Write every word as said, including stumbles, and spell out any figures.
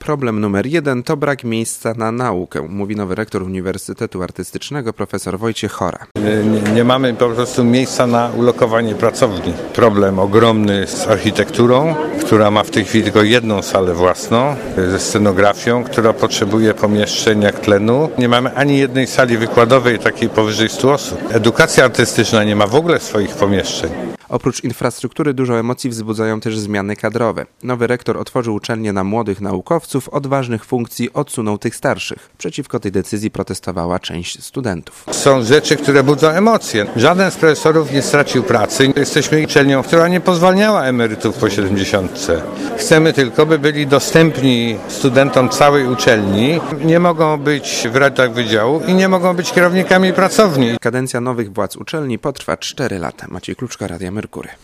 Problem numer jeden to brak miejsca na naukę, mówi nowy rektor Uniwersytetu Artystycznego profesor Wojciech Chora. Nie, nie mamy po prostu miejsca na ulokowanie pracowni. Problem ogromny z architekturą, która ma w tej chwili tylko jedną salę własną, ze scenografią, która potrzebuje pomieszczeń jak tlenu. Nie mamy ani jednej sali wykładowej takiej powyżej stu osób. Edukacja artystyczna nie ma w ogóle swoich pomieszczeń. Oprócz infrastruktury dużo emocji wzbudzają też zmiany kadrowe. Nowy rektor otworzył uczelnię na młodych naukowców, od ważnych funkcji odsunął tych starszych. Przeciwko tej decyzji protestowała część studentów. Są rzeczy, które budzą emocje. Żaden z profesorów nie stracił pracy. Jesteśmy uczelnią, która nie pozwalniała emerytów po siedemdziesiątce. Chcemy tylko, by byli dostępni studentom całej uczelni. Nie mogą być w radach wydziału i nie mogą być kierownikami pracowni. Kadencja nowych władz uczelni potrwa cztery lata. Maciej Kluczka, Radia Merkury.